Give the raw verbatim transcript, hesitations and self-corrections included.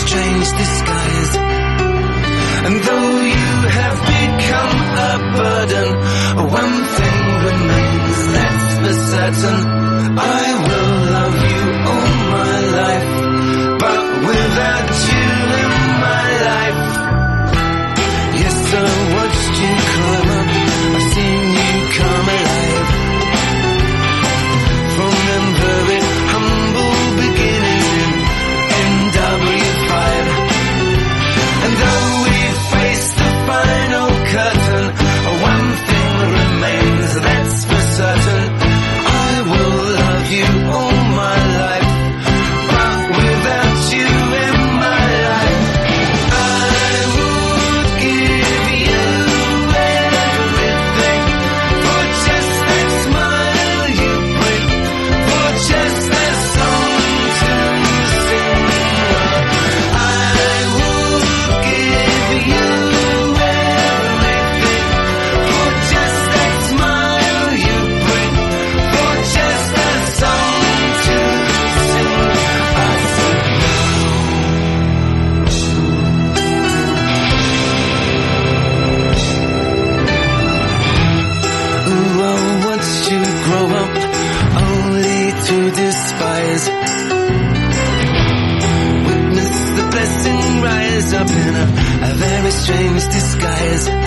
strange disguise. And though you have become a burden, one thing remains, that's for certain. I will love you all my life, but without you in my life. Yes, I watched you climb up, I've seen you come alive. From them very humble beginnings in N W five. And though we face the final curtain, one thing remains, that's for certain. I will love you all my life, but without you in my life, I would give you everything for just that smile you bring, for just that song to sing. I would give you everything for just that smile you bring, for just that song to sing. I said ooh, I watched you grow up only to despise. Witness the blessing rise up in a, a very strange disguise.